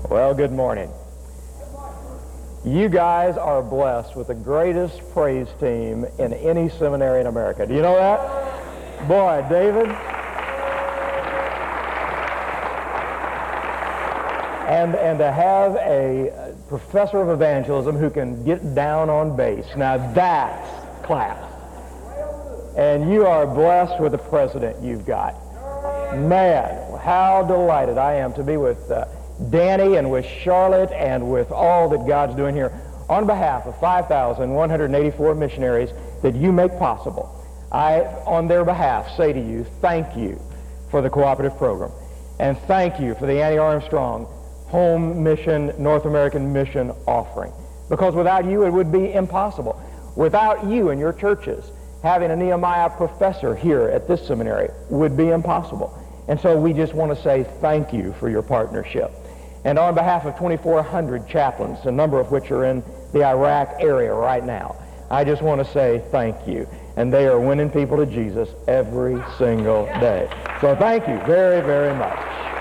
Well, good morning. You guys are blessed with the greatest praise team in any seminary in America. Do you know that? Boy, David. And to have a professor of evangelism who can get down on bass. Now that's class. And you are blessed with the president you've got. Man, how delighted I am to be with Danny and with Charlotte and with all that God's doing here on behalf of 5,184 missionaries that you make possible. I, on their behalf, say to you, thank you for the cooperative program. And thank you for the Annie Armstrong Home Mission, North American Mission offering. Because without you, it would be impossible. Without you and your churches, having a Nehemiah professor here at this seminary would be impossible. And so we just want to say thank you for your partnership. And on behalf of 2,400 chaplains, a number of which are in the Iraq area right now, I just want to say thank you. And they are winning people to Jesus every single day. So thank you very, very much.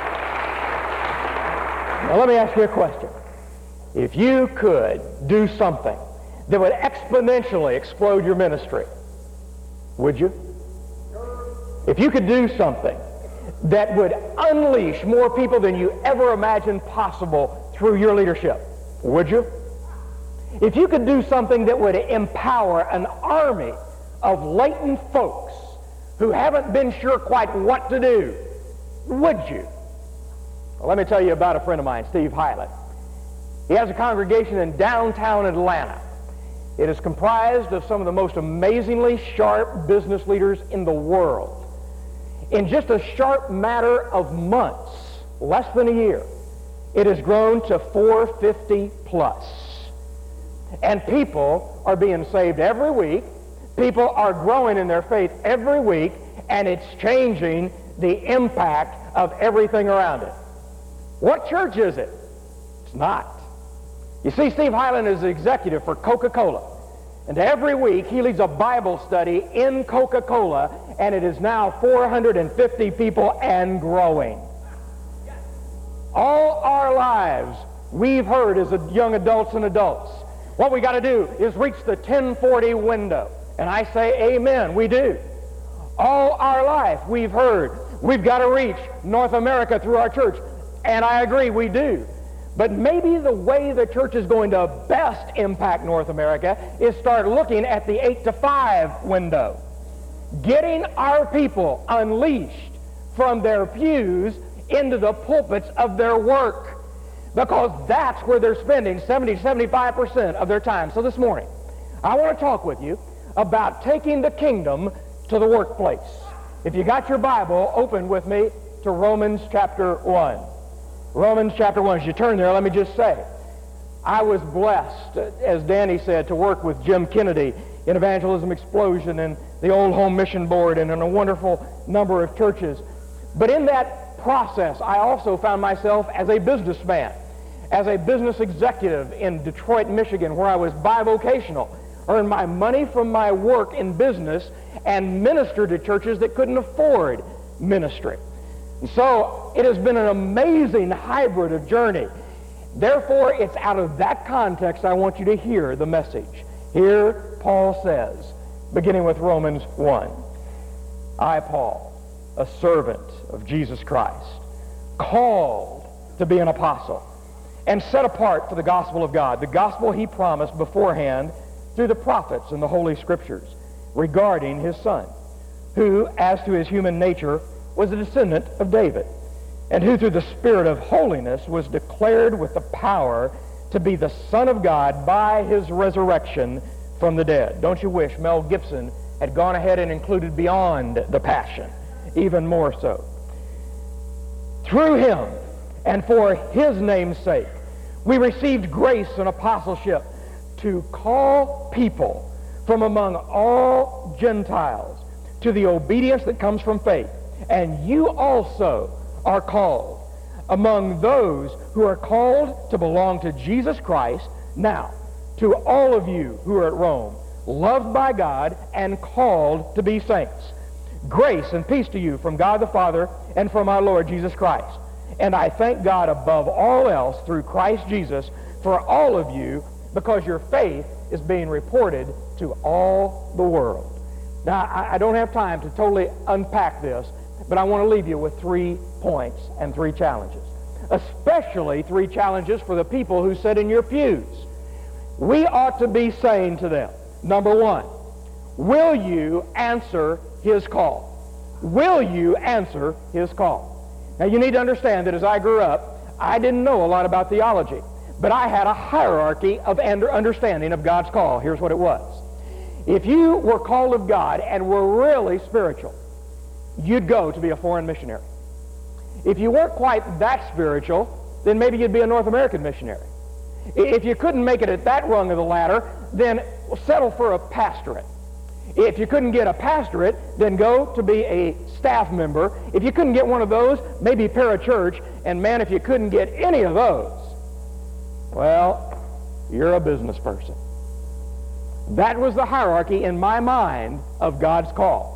Now let me ask you a question. If you could do something that would exponentially explode your ministry, would you? If you could do something that would unleash more people than you ever imagined possible through your leadership, would you? If you could do something that would empower an army of latent folks who haven't been sure quite what to do, would you? Well, let me tell you about a friend of mine, Steve Hyland. He has a congregation in downtown Atlanta. It is comprised of some of the most amazingly sharp business leaders in the world. In just a sharp matter of months, less than a year, it has grown to 450 plus. And people are being saved every week. People are growing in their faith every week, and it's changing the impact of everything around it. What church is it? It's not. You see, Steve Hyland is the executive for Coca-Cola. And every week he leads a Bible study in Coca-Cola, and it is now 450 people and growing. All our lives we've heard as young adults and adults, what we got to do is reach the 1040 window. And I say amen, we do. All our life we've heard we've got to reach North America through our church. And I agree, we do. But maybe the way the church is going to best impact North America is start looking at the 8 to 5 window. Getting our people unleashed from their pews into the pulpits of their work. Because that's where they're spending 70 to 75% of their time. So this morning, I want to talk with you about taking the kingdom to the workplace. If you got your Bible, open with me to Romans chapter 1. Romans chapter 1. As you turn there, let me just say, I was blessed, as Danny said, to work with Jim Kennedy in Evangelism Explosion and the Old Home Mission Board and in a wonderful number of churches. But in that process, I also found myself as a businessman, as a business executive in Detroit, Michigan, where I was bivocational, earned my money from my work in business and ministered to churches that couldn't afford ministry. And so it has been an amazing hybrid of journey. Therefore, it's out of that context I want you to hear the message. Here Paul says, beginning with Romans 1, I, Paul, a servant of Jesus Christ, called to be an apostle and set apart for the gospel of God, the gospel he promised beforehand through the prophets and the Holy Scriptures regarding his Son, who, as to his human nature, was a descendant of David, and who through the Spirit of holiness was declared with the power to be the Son of God by his resurrection from the dead. Don't you wish Mel Gibson had gone ahead and included beyond the passion, even more so? Through him and for his name's sake, we received grace and apostleship to call people from among all Gentiles to the obedience that comes from faith. And you also are called among those who are called to belong to Jesus Christ. Now, to all of you who are at Rome, loved by God and called to be saints, grace and peace to you from God the Father and from our Lord Jesus Christ. And I thank God above all else through Christ Jesus for all of you, because your faith is being reported to all the world. Now, I don't have time to totally unpack this, but I want to leave you with 3 points and 3 challenges. Especially 3 challenges for the people who sit in your pews. We ought to be saying to them, number 1, will you answer his call? Will you answer his call? Now, you need to understand that as I grew up, I didn't know a lot about theology, but I had a hierarchy of understanding of God's call. Here's what it was. If you were called of God and were really spiritual, you'd go to be a foreign missionary. If you weren't quite that spiritual, then maybe you'd be a North American missionary. If you couldn't make it at that rung of the ladder, then settle for a pastorate. If you couldn't get a pastorate, then go to be a staff member. If you couldn't get one of those, maybe parachurch. And man, if you couldn't get any of those, well, you're a business person. That was the hierarchy in my mind of God's call.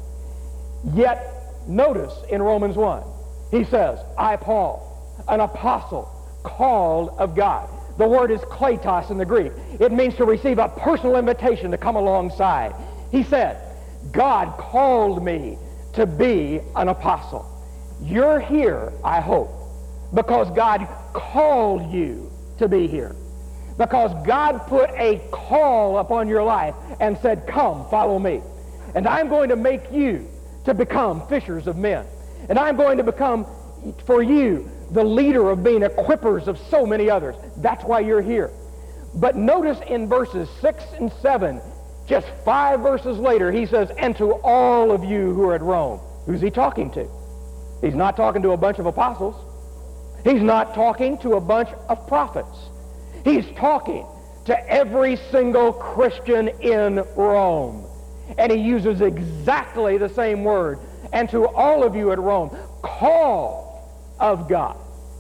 Yet, notice in Romans 1, he says, I, Paul, an apostle, called of God. The word is kletos in the Greek. It means to receive a personal invitation to come alongside. He said, God called me to be an apostle. You're here, I hope, because God called you to be here. Because God put a call upon your life and said, come, follow me. And I'm going to make you to become fishers of men. And I'm going to become, for you, the leader of being equippers of so many others. That's why you're here. But notice in verses 6 and 7, just 5 verses later, he says, and to all of you who are at Rome. Who's he talking to? He's not talking to a bunch of apostles. He's not talking to a bunch of prophets. He's talking to every single Christian in Rome. And he uses exactly the same word. And to all of you at Rome, called of God.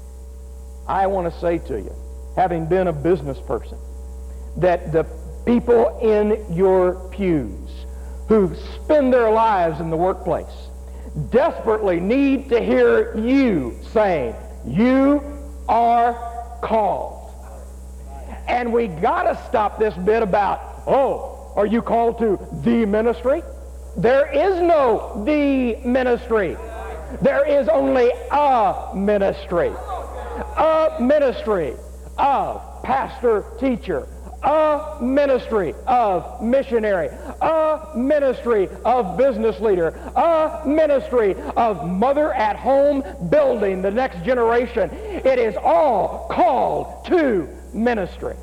I want to say to you, having been a business person, that the people in your pews who spend their lives in the workplace desperately need to hear you saying, you are called. And we got to stop this bit about, oh, are you called to the ministry? There is no the ministry. There is only a ministry. A ministry of pastor, teacher. A ministry of missionary. A ministry of business leader. A ministry of mother at home building the next generation. It is all called to ministry.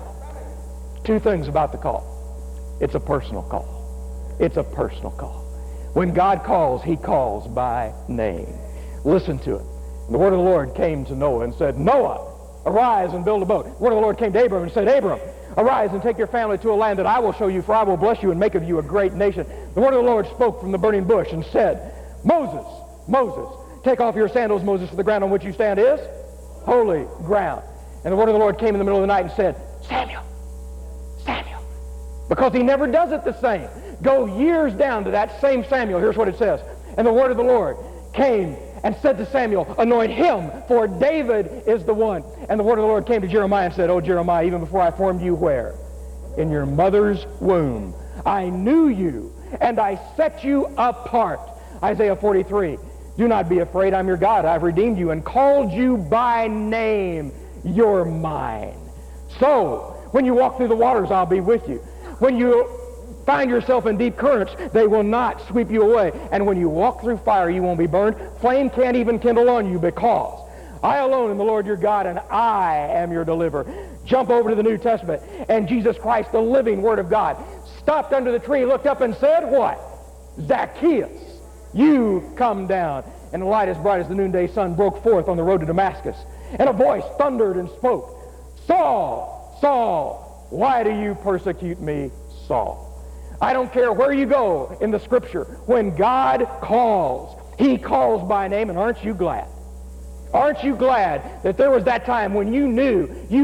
2 things about the call. It's a personal call. It's a personal call. When God calls, he calls by name. Listen to it. The word of the Lord came to Noah and said, Noah, arise and build a boat. The word of the Lord came to Abram and said, Abram, arise and take your family to a land that I will show you, for I will bless you and make of you a great nation. The word of the Lord spoke from the burning bush and said, Moses, Moses, take off your sandals, Moses, for the ground on which you stand is holy ground. And the word of the Lord came in the middle of the night and said, Samuel, Samuel. Because he never does it the same. Go years down to that same Samuel. Here's what it says. And the word of the Lord came and said to Samuel, anoint him, for David is the one. And the word of the Lord came to Jeremiah and said, oh, Jeremiah, even before I formed you where? In your mother's womb. I knew you, and I set you apart. Isaiah 43. Do not be afraid, I'm your God. I've redeemed you and called you by name. You're mine. So, when you walk through the waters, I'll be with you. When you find yourself in deep currents, they will not sweep you away. And when you walk through fire, you won't be burned. Flame can't even kindle on you, because I alone am the Lord your God, and I am your deliverer. Jump over to the New Testament, and Jesus Christ, the living Word of God, stopped under the tree, looked up and said, what? Zacchaeus, you come down. And the light as bright as the noonday sun broke forth on the road to Damascus. And a voice thundered and spoke, Saul, Saul, why do you persecute me, Saul? I don't care where you go in the Scripture. When God calls, he calls by name. And aren't you glad? Aren't you glad that there was that time when you knew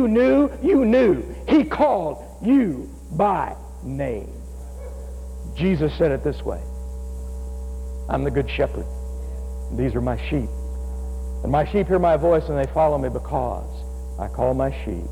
he called you by name? Jesus said it this way. I'm the good shepherd. These are my sheep. And my sheep hear my voice and they follow me because I call my sheep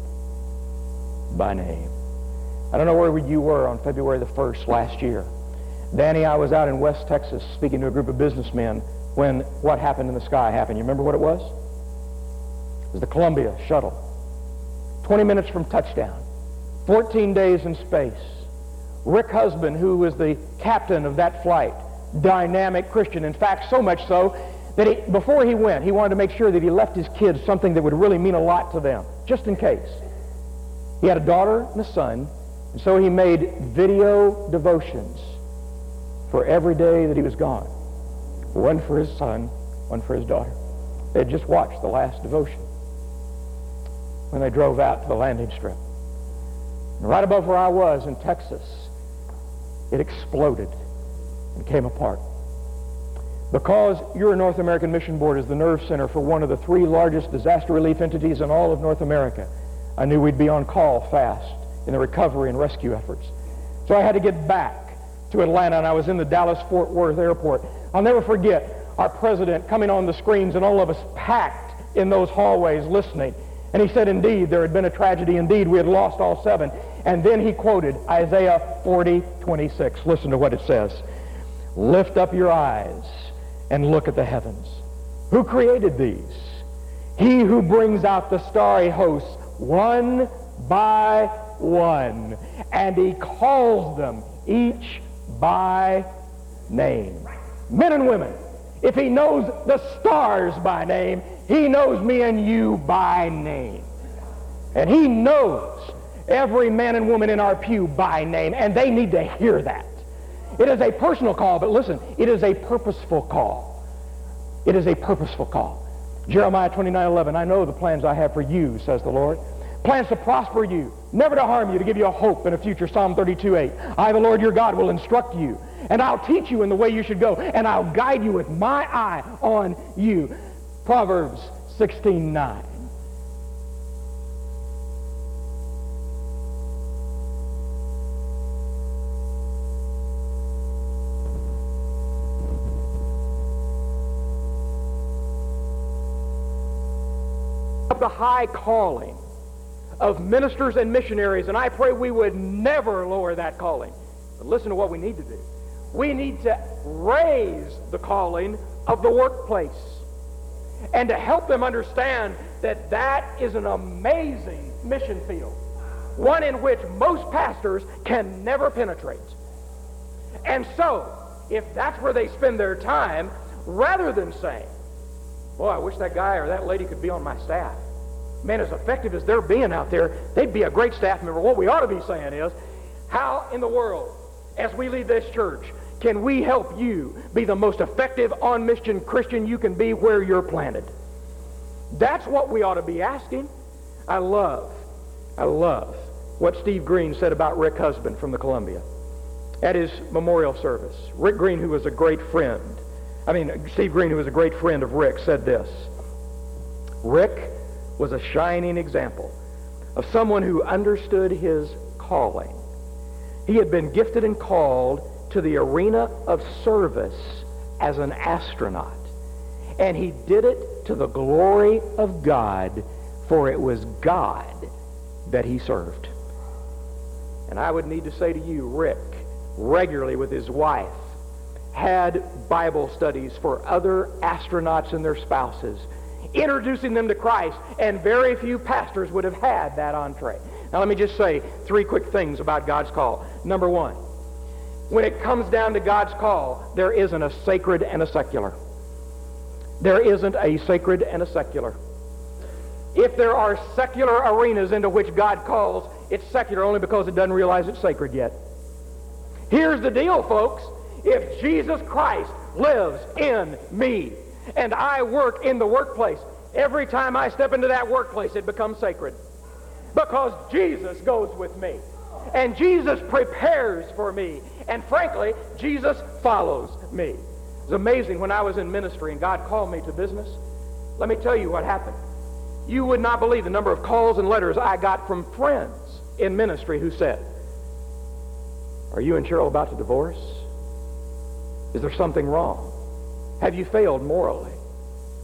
by name. I don't know where you were on February the 1st last year. Danny, I was out in West Texas speaking to a group of businessmen when what happened in the sky happened. You remember what it was? It was the Columbia shuttle. 20 minutes from touchdown. 14 days in space. Rick Husband, who was the captain of that flight, dynamic Christian. In fact, so much so that before he went, he wanted to make sure that he left his kids something that would really mean a lot to them, just in case. He had a daughter and a son, and so he made video devotions for every day that he was gone. One for his son, one for his daughter. They had just watched the last devotion when they drove out to the landing strip. And right above where I was in Texas, it exploded and came apart. Because your North American Mission Board is the nerve center for one of the 3 largest disaster relief entities in all of North America, I knew we'd be on call fast in the recovery and rescue efforts. So I had to get back to Atlanta, and I was in the Dallas-Fort Worth airport. I'll never forget our president coming on the screens and all of us packed in those hallways listening. And he said, indeed, there had been a tragedy. Indeed, we had lost all 7. And then he quoted Isaiah 40:26. Listen to what it says. Lift up your eyes and look at the heavens. Who created these? He who brings out the starry hosts one by one, and he calls them each by name. Men and women, if he knows the stars by name, he knows me and you by name. And he knows every man and woman in our pew by name, and they need to hear that. It is a personal call, but listen, it is a purposeful call. It is a purposeful call. Jeremiah 29:11, I know the plans I have for you, says the Lord. Plans to prosper you, never to harm you, to give you a hope and a future. Psalm 32:8. I, the Lord your God, will instruct you, and I'll teach you in the way you should go, and I'll guide you with my eye on you. Proverbs 16:9. Of the high calling of ministers and missionaries, and I pray we would never lower that calling. But listen to what we need to do. We need to raise the calling of the workplace and to help them understand that that is an amazing mission field, one in which most pastors can never penetrate. And so, if that's where they spend their time, rather than saying, boy, I wish that guy or that lady could be on my staff. Man, as effective as they're being out there, they'd be a great staff member. What we ought to be saying is, how in the world, as we lead this church, can we help you be the most effective on-mission Christian you can be where you're planted? That's what we ought to be asking. I love what Steve Green said about Rick Husband from the Columbia at his memorial service. Steve Green, who was a great friend of Rick, said this. Rick was a shining example of someone who understood his calling. He had been gifted and called to the arena of service as an astronaut, and he did it to the glory of God, for it was God that he served. And I would need to say to you, Rick, regularly with his wife, had Bible studies for other astronauts and their spouses, introducing them to Christ, and very few pastors would have had that entree. Now let me just say 3 quick things about God's call. Number 1, when it comes down to God's call, there isn't a sacred and a secular. There isn't a sacred and a secular. If there are secular arenas into which God calls, it's secular only because it doesn't realize it's sacred yet. Here's the deal, folks. If Jesus Christ lives in me, and I work in the workplace, every time I step into that workplace, it becomes sacred. Because Jesus goes with me. And Jesus prepares for me. And frankly, Jesus follows me. It's amazing when I was in ministry and God called me to business. Let me tell you what happened. You would not believe the number of calls and letters I got from friends in ministry who said, are you and Cheryl about to divorce? Is there something wrong? Have you failed morally?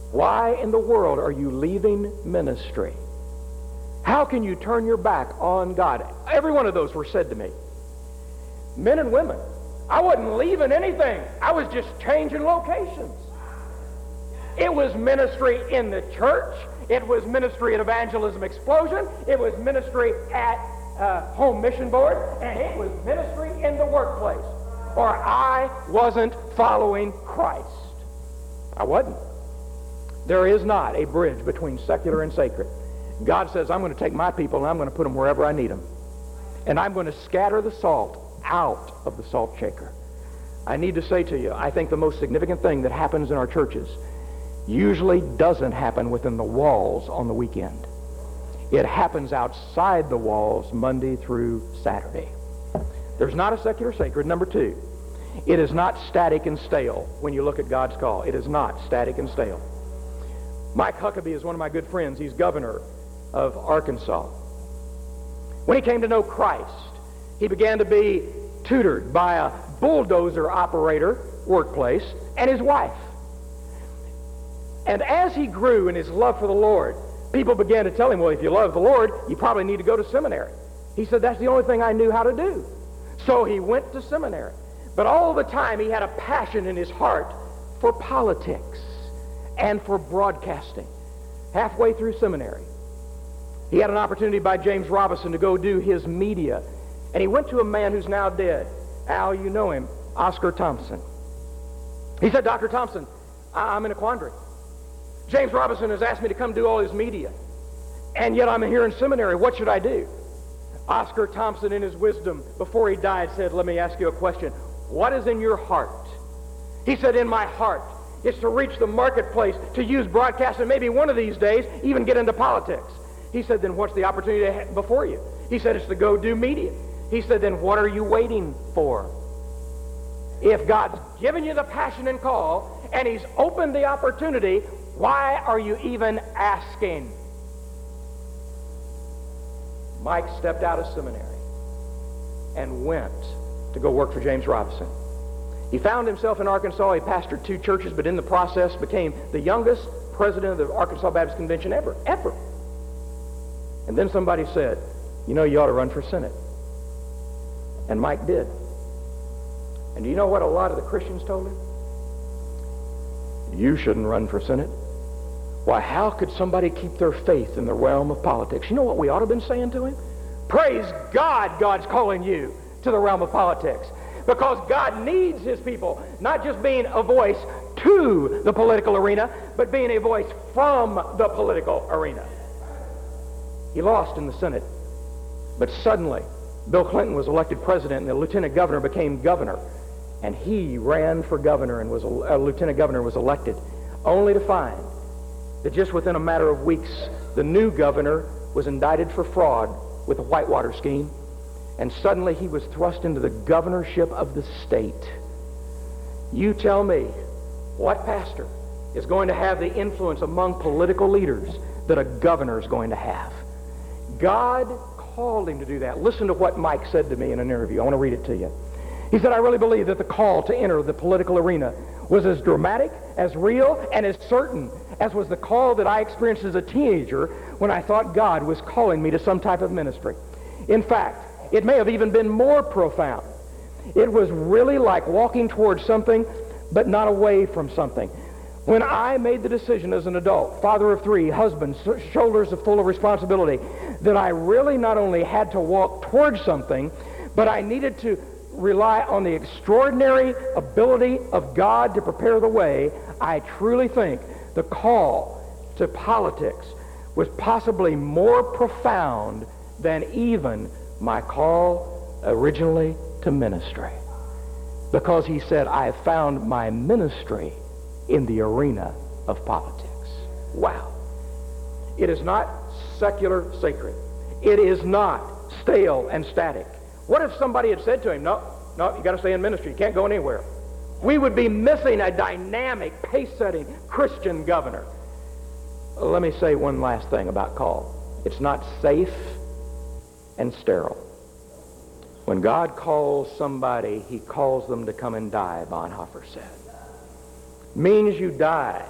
Why in the world are you leaving ministry? How can you turn your back on God? Every one of those were said to me. Men and women. I wasn't leaving anything. I was just changing locations. It was ministry in the church. It was ministry at Evangelism Explosion. It was ministry at Home Mission Board. And it was ministry in the workplace. Or I wasn't following Christ. I wasn't. There is not a bridge between secular and sacred. God says, I'm going to take my people and I'm going to put them wherever I need them. And I'm going to scatter the salt out of the salt shaker. I need to say to you, I think the most significant thing that happens in our churches usually doesn't happen within the walls on the weekend. It happens outside the walls Monday through Saturday. There's not a secular sacred. Number two, it is not static and stale when you look at God's call. It is not static and stale. Mike Huckabee is one of my good friends. He's governor of Arkansas. When he came to know Christ, he began to be tutored by a bulldozer operator workplace and his wife. And as he grew in his love for the Lord, people began to tell him, well, if you love the Lord, you probably need to go to seminary. He said, that's the only thing I knew how to do. So he went to seminary. But all the time he had a passion in his heart for politics and for broadcasting. Halfway through seminary, he had an opportunity by James Robison to go do his media. And he went to a man who's now dead. Al, you know him, Oscar Thompson. He said, Dr. Thompson, I'm in a quandary. James Robison has asked me to come do all his media. And yet I'm here in seminary. What should I do? Oscar Thompson, in his wisdom, before he died, said, let me ask you a question. What is in your heart? He said, in my heart, it's to reach the marketplace, to use broadcast, and maybe one of these days even get into politics. He said, then what's the opportunity before you? He said, it's to go do media. He said, then what are you waiting for? If God's given you the passion and call, and he's opened the opportunity, why are you even asking? Mike stepped out of seminary and went to go work for James Robison. He found himself in Arkansas. He pastored 2 churches, but in the process became the youngest president of the Arkansas Baptist Convention ever. And then somebody said, you know, you ought to run for Senate. And Mike did. And do you know what a lot of the Christians told him? You shouldn't run for Senate. Why, how could somebody keep their faith in the realm of politics? You know what we ought to have been saying to him? Praise God, God's calling you to the realm of politics. Because God needs his people, not just being a voice to the political arena, but being a voice from the political arena. He lost in the Senate, but suddenly Bill Clinton was elected president and the lieutenant governor became governor. And he ran for governor and was a lieutenant governor, was elected, only to find that just within a matter of weeks, the new governor was indicted for fraud with a Whitewater scheme. And suddenly he was thrust into the governorship of the state. You tell me, what pastor is going to have the influence among political leaders that a governor is going to have? God called him to do that. Listen to what Mike said to me in an interview. I want to read it to you. He said, I really believe that the call to enter the political arena was as dramatic, as real, and as certain as was the call that I experienced as a teenager when I thought God was calling me to some type of ministry. In fact, it may have even been more profound. It was really like walking towards something, but not away from something. When I made the decision as an adult, father of 3, husband, shoulders full of responsibility, that I really not only had to walk towards something, but I needed to rely on the extraordinary ability of God to prepare the way, I truly think the call to politics was possibly more profound than even my call originally to ministry. Because he said, I have found my ministry in the arena of politics. Wow. It is not secular sacred. It is not stale and static. What if somebody had said to him, no, you got to stay in ministry. You can't go anywhere. We would be missing a dynamic, pace-setting Christian governor. Let me say one last thing about call. It's not safe and sterile. When God calls somebody, he calls them to come and die, Bonhoeffer said. Means you die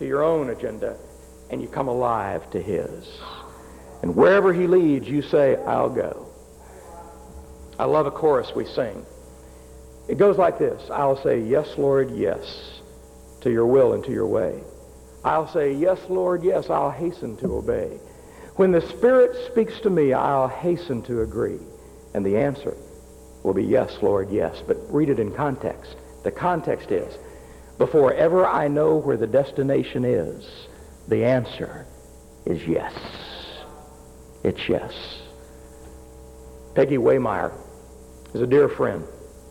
to your own agenda, and you come alive to his. And wherever he leads, you say, I'll go. I love a chorus we sing. It goes like this. I'll say, yes, Lord, yes, to your will and to your way. I'll say, yes, Lord, yes, I'll hasten to obey. When the Spirit speaks to me, I'll hasten to agree. And the answer will be yes, Lord, yes. But read it in context. The context is, before ever I know where the destination is, the answer is yes. It's yes. Peggy Waymeyer is a dear friend.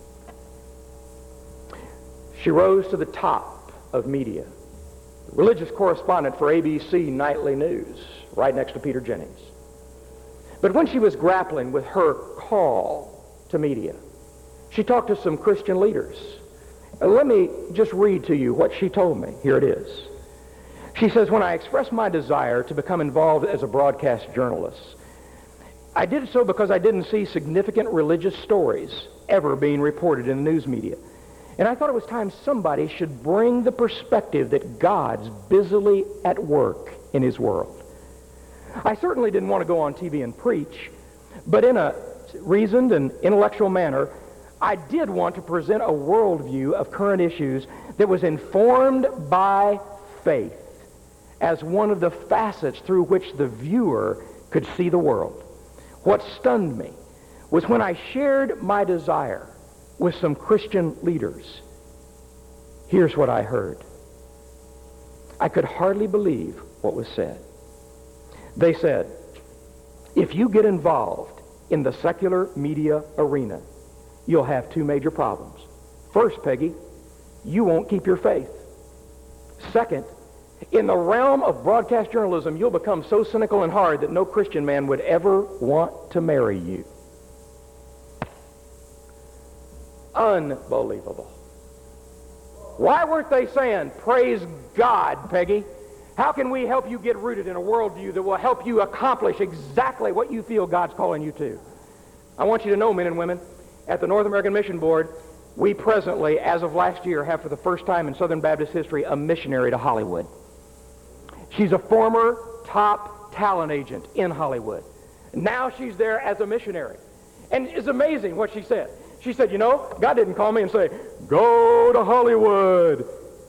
She rose to the top of media, religious correspondent for ABC Nightly News, right next to Peter Jennings. But when she was grappling with her call to media, she talked to some Christian leaders. Let me just read to you what she told me. Here it is. She says, when I expressed my desire to become involved as a broadcast journalist, I did so because I didn't see significant religious stories ever being reported in the news media. And I thought it was time somebody should bring the perspective that God's busily at work in his world. I certainly didn't want to go on TV and preach, but in a reasoned and intellectual manner, I did want to present a worldview of current issues that was informed by faith as one of the facets through which the viewer could see the world. What stunned me was when I shared my desire with some Christian leaders. Here's what I heard. I could hardly believe what was said. They said, if you get involved in the secular media arena, you'll have two major problems. First, Peggy, you won't keep your faith. Second, in the realm of broadcast journalism, you'll become so cynical and hard that no Christian man would ever want to marry you. Unbelievable. Why weren't they saying, praise God, Peggy? How can we help you get rooted in a worldview that will help you accomplish exactly what you feel God's calling you to? I want you to know, men and women, at the North American Mission Board, we presently, as of last year, have for the first time in Southern Baptist history, a missionary to Hollywood. She's a former top talent agent in Hollywood. Now she's there as a missionary. And it's amazing what she said. She said, you know, God didn't call me and say, go to Hollywood.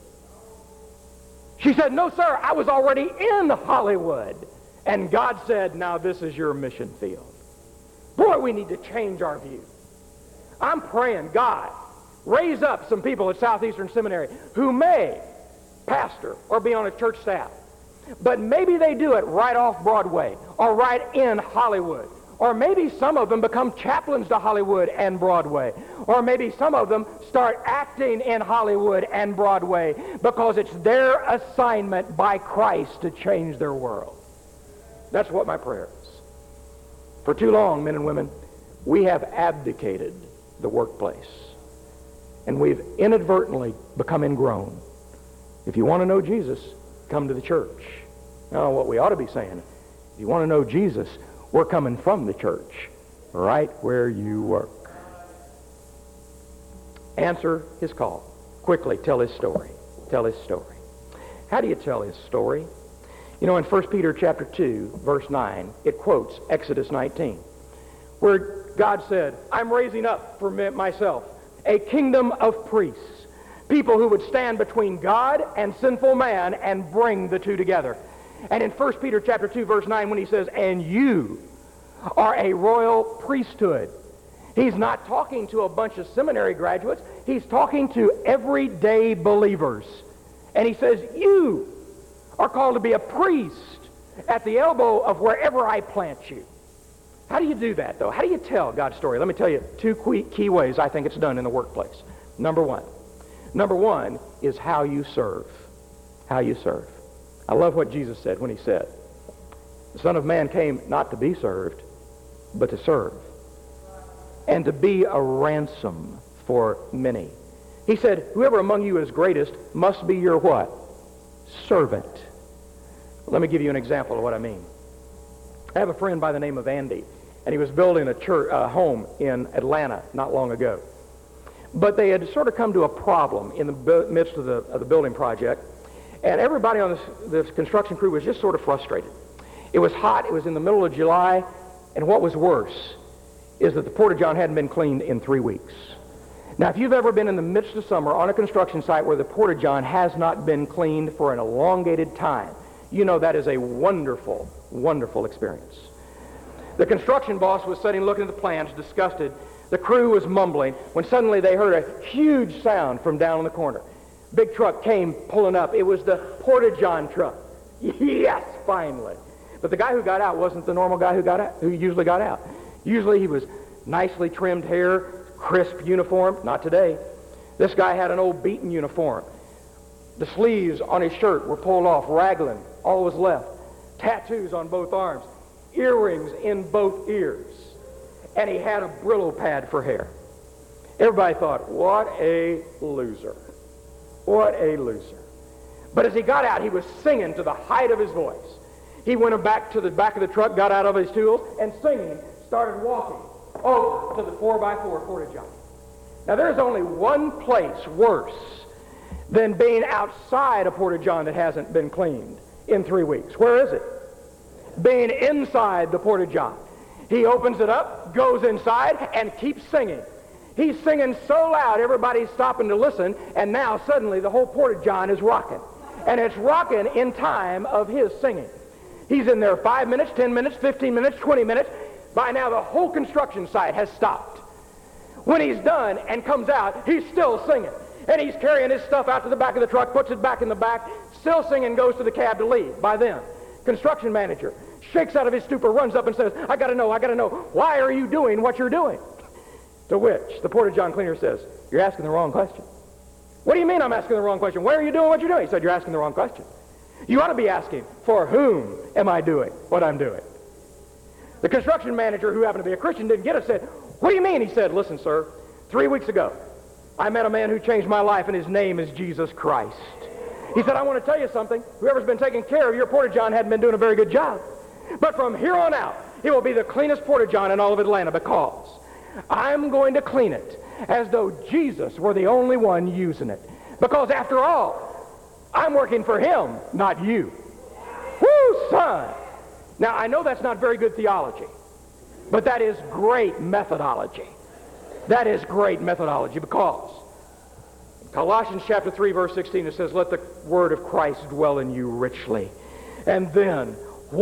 She said, no, sir, I was already in Hollywood. And God said, now this is your mission field. Boy, we need to change our view. I'm praying, God, raise up some people at Southeastern Seminary who may pastor or be on a church staff. But maybe they do it right off Broadway or right in Hollywood. Or maybe some of them become chaplains to Hollywood and Broadway. Or maybe some of them start acting in Hollywood and Broadway because it's their assignment by Christ to change their world. That's what my prayer is. For too long, men and women, we have abdicated the workplace. And we've inadvertently become ingrown. If you want to know Jesus, come to the church. Now, what we ought to be saying, if you want to know Jesus, we're coming from the church, right where you work. Answer his call. Quickly, tell his story. Tell his story. How do you tell his story? You know, in 1 Peter chapter 2, verse 9, it quotes Exodus 19, where God said, I'm raising up for myself a kingdom of priests, people who would stand between God and sinful man and bring the two together. And in 1 Peter chapter 2, verse 9, when he says, and you are a royal priesthood, he's not talking to a bunch of seminary graduates. He's talking to everyday believers. And he says, you are called to be a priest at the elbow of wherever I plant you. How do you do that, though? How do you tell God's story? Let me tell you two key ways I think it's done in the workplace. Number one is how you serve. How you serve. I love what Jesus said when he said, the Son of Man came not to be served, but to serve, and to be a ransom for many. He said, whoever among you is greatest must be your what? Servant. Let me give you an example of what I mean. I have a friend by the name of Andy, and he was building a home in Atlanta not long ago. But they had sort of come to a problem in the midst of the building project, And everybody on this construction crew was just sort of frustrated. It was hot. It was in the middle of July. And what was worse is that the Porta-John hadn't been cleaned in 3 weeks. Now, if you've ever been in the midst of summer on a construction site where the Porta-John has not been cleaned for an elongated time, you know that is a wonderful, wonderful experience. The construction boss was sitting looking at the plans, disgusted. The crew was mumbling when suddenly they heard a huge sound from down in the corner. Big truck came pulling up. It was the Porta-John truck. Yes, finally. But the guy who got out wasn't the normal guy who usually got out. Usually he was nicely trimmed hair, crisp uniform. Not today. This guy had an old beaten uniform. The sleeves on his shirt were pulled off, raglan, all was left. Tattoos on both arms, earrings in both ears. And he had a Brillo pad for hair. Everybody thought, what a loser. What a loser. But as he got out, he was singing to the height of his voice. He went back to the back of the truck, got out of his tools, and singing, started walking over to the 4x4 Porta-John. Now, there's only one place worse than being outside a Porta-John that hasn't been cleaned in 3 weeks. Where is it? Being inside the Porta-John. He opens it up, goes inside, and keeps singing. He's singing so loud, everybody's stopping to listen, and now suddenly the whole Porta-John is rocking. And it's rocking in time of his singing. He's in there 5 minutes, 10 minutes, 15 minutes, 20 minutes. By now, the whole construction site has stopped. When he's done and comes out, he's still singing. And he's carrying his stuff out to the back of the truck, puts it back in the back, still singing, goes to the cab to leave. By then, construction manager shakes out of his stupor, runs up and says, I got to know, why are you doing what you're doing? To which the Porta-John cleaner says, you're asking the wrong question. What do you mean I'm asking the wrong question? Why are you doing what you're doing? He said, you're asking the wrong question. You ought to be asking, for whom am I doing what I'm doing? The construction manager, who happened to be a Christian, didn't get it, said, what do you mean? He said, listen, sir, 3 weeks ago, I met a man who changed my life, and his name is Jesus Christ. He said, I want to tell you something. Whoever's been taking care of your Porta-John hadn't been doing a very good job. But from here on out, it will be the cleanest Porta-John in all of Atlanta, because I'm going to clean it as though Jesus were the only one using it. Because after all, I'm working for him, not you. Woo, son! Now, I know that's not very good theology, but that is great methodology. That is great methodology, because in Colossians chapter 3, verse 16, it says, let the word of Christ dwell in you richly. And then,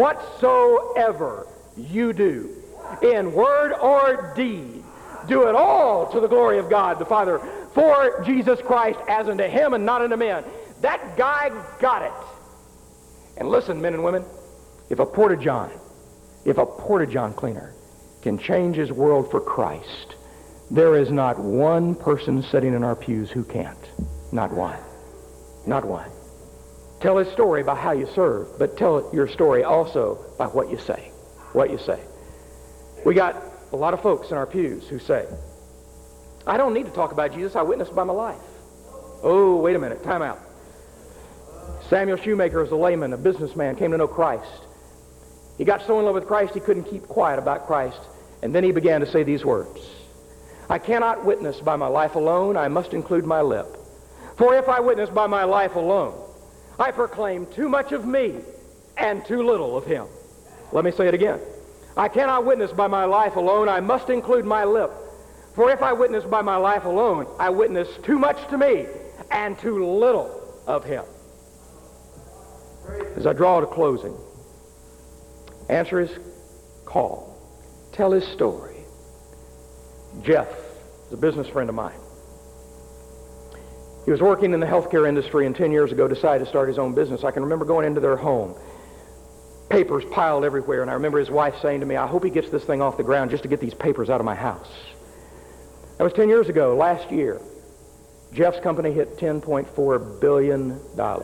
whatsoever you do, in word or deed, do it all to the glory of God the Father, for Jesus Christ, as unto him and not unto men. That guy got it. And listen, men and women, if a Porta-John cleaner can change his world for Christ, there is not one person sitting in our pews who can't. Not one. Not one. Tell his story by how you serve, but tell your story also by what you say. What you say. We got a lot of folks in our pews who say, I don't need to talk about Jesus, I witnessed by my life. Oh, wait a minute, time out. Samuel Shoemaker is a layman, a businessman, came to know Christ. He got so in love with Christ he couldn't keep quiet about Christ, and then he began to say these words. I cannot witness by my life alone, I must include my lip. For if I witness by my life alone, I proclaim too much of me and too little of him. Let me say it again. I cannot witness by my life alone, I must include my lip. For if I witness by my life alone, I witness too much to me and too little of him. As I draw to closing, answer his call. Tell his story. Jeff is a business friend of mine. He was working in the healthcare industry and 10 years ago decided to start his own business. I can remember going into their home, papers piled everywhere, and I remember his wife saying to me, I hope he gets this thing off the ground just to get these papers out of my house. That was 10 years ago. Last year, Jeff's company hit $10.4 billion.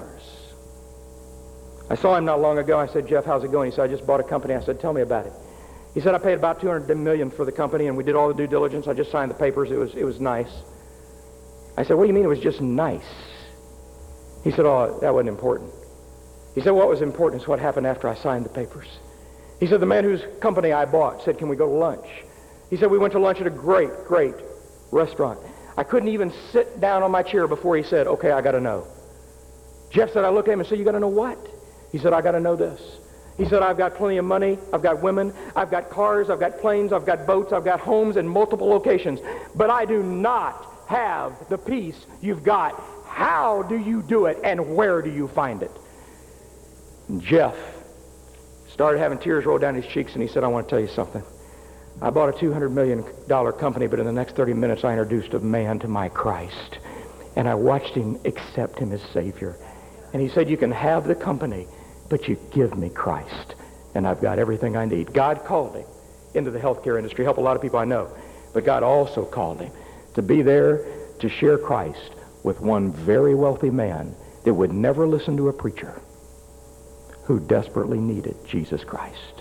I saw him not long ago. I said, Jeff, how's it going? He said, I just bought a company. I said, tell me about it. He said, I paid about $200 million for the company, and we did all the due diligence. I just signed the papers. It was nice. I said, what do you mean it was just nice? He said, oh, that wasn't important. He said, what was important is what happened after I signed the papers. He said, the man whose company I bought said, can we go to lunch? He said, we went to lunch at a great restaurant. I couldn't even sit down on my chair before he said, okay, I got to know. Jeff said, I looked at him and said, you got to know what? He said, I got to know this. He said, I've got plenty of money, I've got women, I've got cars, I've got planes, I've got boats, I've got homes in multiple locations, but I do not have the peace you've got. How do you do it, and where do you find it? And Jeff started having tears roll down his cheeks, and he said, I want to tell you something. I bought a $200 million company, but in the next 30 minutes I introduced a man to my Christ, and I watched him accept him as Savior. And he said, you can have the company, but you give me Christ, and I've got everything I need. God called him into the healthcare industry, help a lot of people I know, but God also called him to be there to share Christ with one very wealthy man that would never listen to a preacher who desperately needed Jesus Christ.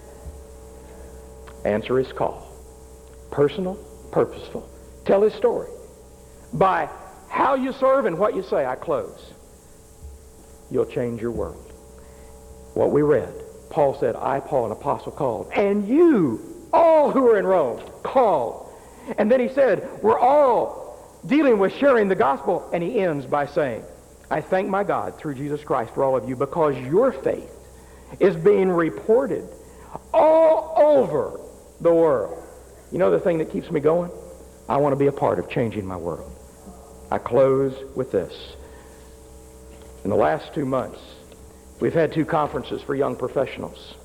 Answer his call. Personal, purposeful. Tell his story. By how you serve and what you say, I close. You'll change your world. What we read, Paul said, I, Paul, an apostle, called, and you, all who are in Rome, called. And then he said, we're all dealing with sharing the gospel. And he ends by saying, I thank my God through Jesus Christ for all of you, because your faith is being reported all over the world. You know the thing that keeps me going? I want to be a part of changing my world. I close with this. In the last 2 months, we've had 2 conferences for young professionals.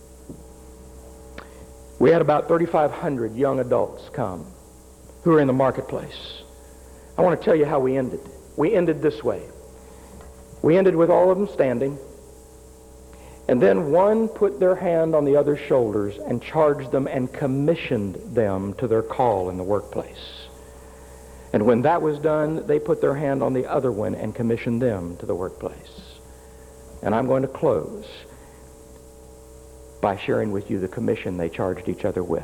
We had about 3,500 young adults come who are in the marketplace. I want to tell you how we ended. We ended this way. We ended with all of them standing, and then one put their hand on the other's shoulders and charged them and commissioned them to their call in the workplace. And when that was done, they put their hand on the other one and commissioned them to the workplace. And I'm going to close by sharing with you the commission they charged each other with.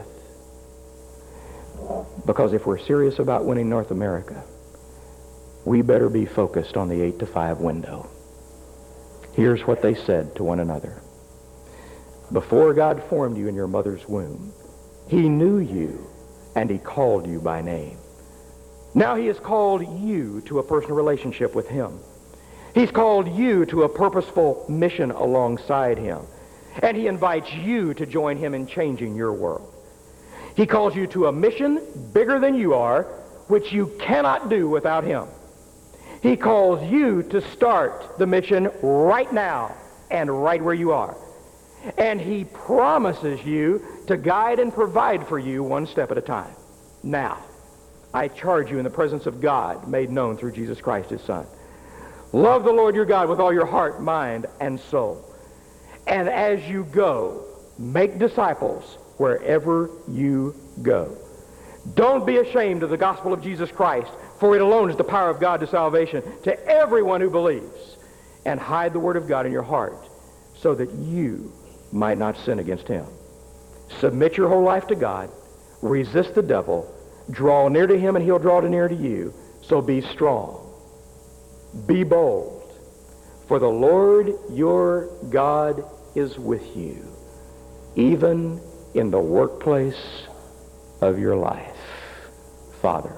Because if we're serious about winning North America, we better be focused on the 8 to 5 window. Here's what they said to one another. Before God formed you in your mother's womb, he knew you and he called you by name. Now he has called you to a personal relationship with him. He's called you to a purposeful mission alongside him. And he invites you to join him in changing your world. He calls you to a mission bigger than you are, which you cannot do without him. He calls you to start the mission right now and right where you are. And he promises you to guide and provide for you one step at a time. Now, I charge you in the presence of God, made known through Jesus Christ, his Son. Love the Lord your God with all your heart, mind, and soul. And as you go, make disciples wherever you go. Don't be ashamed of the gospel of Jesus Christ, for it alone is the power of God to salvation to everyone who believes. And hide the word of God in your heart so that you might not sin against him. Submit your whole life to God. Resist the devil. Draw near to him and he'll draw near to you. So be strong. Be bold. For the Lord your God is with you, even in the workplace of your life. Father,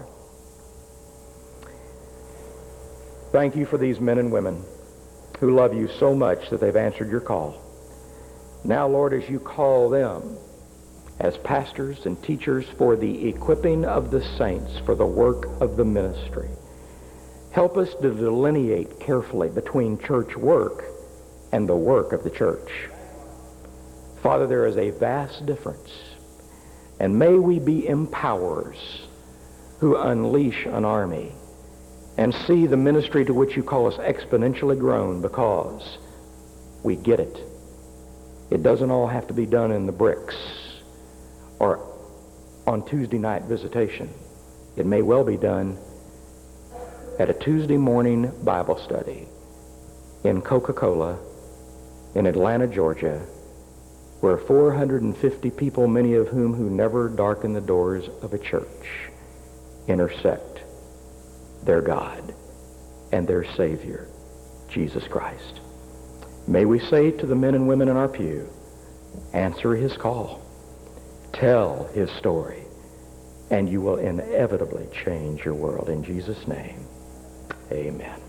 thank you for these men and women who love you so much that they've answered your call. Now, Lord, as you call them as pastors and teachers for the equipping of the saints for the work of the ministry, help us to delineate carefully between church work and the work of the church. Father, there is a vast difference, and may we be empowerers who unleash an army and see the ministry to which you call us exponentially grown, because we get it. It doesn't all have to be done in the bricks or on Tuesday night visitation. It may well be done at a Tuesday morning Bible study in Coca-Cola in Atlanta, Georgia, where 450 people, many of whom who never darken the doors of a church, intersect their God and their Savior, Jesus Christ. May we say to the men and women in our pew, answer his call, tell his story, and you will inevitably change your world. In Jesus' name, amen.